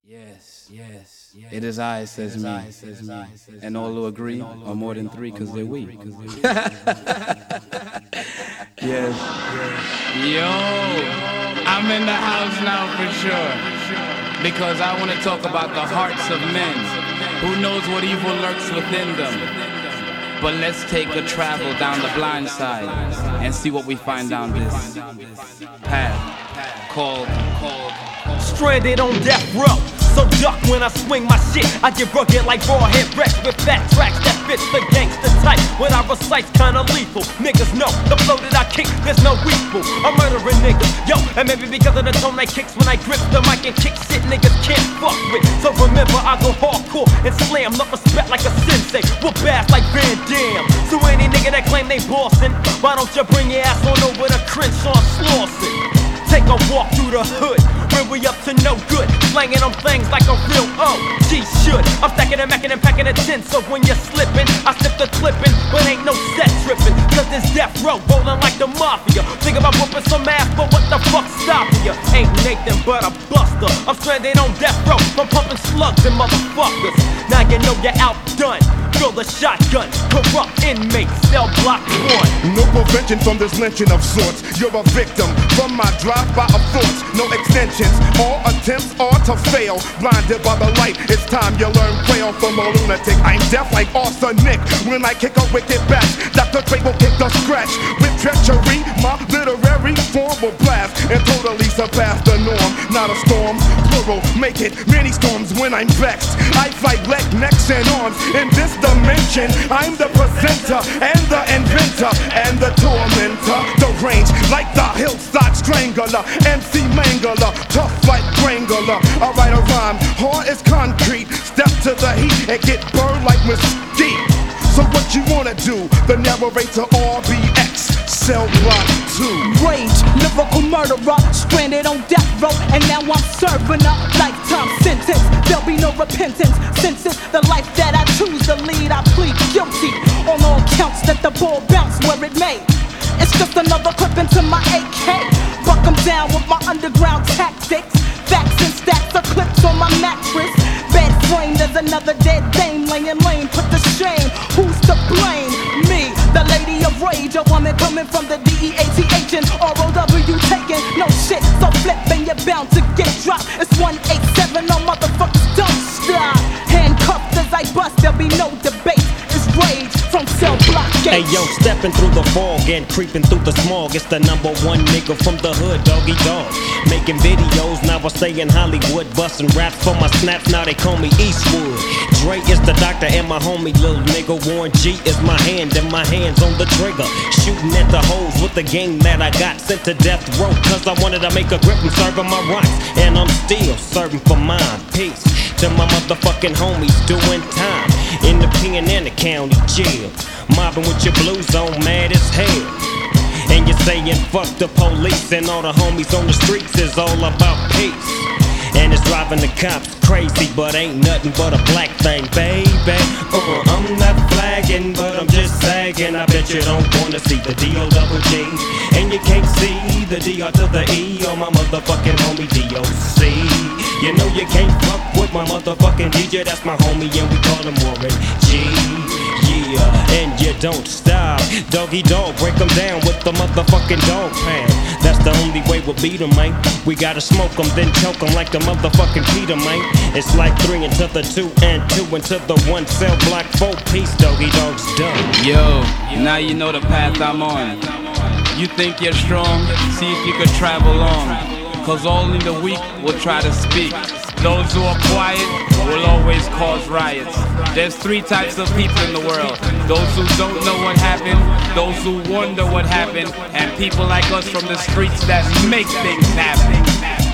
Yes, it is I, says me, and all who agree are more than three, cause they're we. Yes. Yo, I'm in the house now for sure, because I want to talk about the hearts of men. Who knows what evil lurks within them? But let's take a travel down the blind side and see what we find down this path called Stranded on death row. So duck when I swing my shit. I get rugged like raw head wrecks with fat tracks that fits the gangster type. When I recite's kinda lethal. Niggas know the flow that I kick, there's no equal. I'm murdering niggas, yo, and maybe because of the tone I kicks when I grip the mic and kick shit niggas can't fuck with. So remember, I go hardcore and slam, love respect like a sensei. Whoop ass like Van Damme. So any nigga that claim they bossin', why don't you bring your ass on over to Crenshaw Slauson? Take a walk through the hood, where we up to no good, slanging on things like a real OG should. I'm stacking and macking and packing a tin, so when you're slipping, I slip the clipping, but ain't no set tripping, cause this death row rolling like the mafia. Think about whooping some ass, but what the fuck stopping you? Ain't Nathan but a buster. I'm stranded on death row from pumping slugs and motherfuckers. Now you know you're outdone. Fill the shotgun, corrupt inmate, cell block 1. No prevention from this lynching of sorts. You're a victim from my drive-by of thoughts. No extensions, all attempts are to fail. Blinded by the light, it's time you learn quail from a lunatic. I'm deaf like arsenic when I kick a wicked bash. Dr. Dre will kick the scratch with treachery. My literary form will blast and totally surpass the norm. Not a storm, plural, make it many storms when I'm vexed. I fight leg, necks, and arms in this dimension. I'm the presenter and the inventor and the tormentor. The range like the hillside strangler, MC Mangler, tough like Wrangler. I write a rhyme, hard as concrete. Step to the heat and get burned like mesquite. So what you wanna do? The narrator RBX, cell block 2. Rage, lyrical murderer, stranded on death row, and now I'm serving a lifetime sentence. There'll be no repentance, since it's the life that I choose to lead. I plead guilty on all counts that the ball bounce where it may. It's just another clip into my AK. Buck 'em down with my underground tactics. Facts and stacks of clips on my mattress. Bed frame, there's another dead dame laying lame. Put to shame, who's to blame? Me, the lady of rage, a woman coming from the DEATH and ROW taking no shit. So flipping, you're bound to get dropped. It's 187, no motherfuckers don't stop. Handcuffed as I bust, there'll be no debate. It's rage from cell block H. Hey yo, stepping through the fog and creeping through the smog. It's the #1 nigga from the hood, Doggy Dog. Making videos, now I stay in Hollywood. Busting raps for my snaps, now they call me Eastwood. Dre is the doctor and my homie, little nigga. Warren G is my hand and my hands on the trigger. Shooting at the hoes with the game that I got. Sent to death row, cause I wanted to make a grip and serving my rights. And I'm still serving for mine. Peace to my motherfucking homies doing time in the pen and the county jail. Mobbing with your blues on, mad as hell. And you're saying fuck the police, and all the homies on the streets is all about peace. And it's driving the cops crazy, but ain't nothing but a black thing, baby. I'm not flagging, but I'm just sagging. I bet you don't wanna see the D-O-double-G. And you can't see the D-R to the E on my motherfucking homie D-O-C. You know you can't fuck with my motherfucking DJ, that's my homie and we call him Warren G. Yeah, and you don't stop. Doggy Dog, break them down with the motherfucking dog pound. That's the only way we'll beat them, man. We gotta smoke them, then choke them like the motherfucking Peter, man. It's like 3 into the 2 and 2 into the 1. Cell block 4 piece, Doggy Dog's done. Yo, now you know the path I'm on. You think you're strong? See if you could travel on. Cause only the weak will try to speak. Those who are quiet will always cause riots. There's 3 types of people in the world. Those who don't know what happened, those who wonder what happened, and people like us from the streets that make things happen.